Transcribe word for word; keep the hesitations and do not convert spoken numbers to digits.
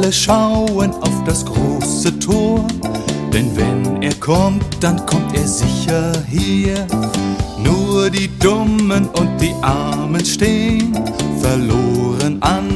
alle schauen auf das große Tor, denn wenn er kommt, dann kommt er sicher hier. Nur die Dummen und die Armen stehen verloren an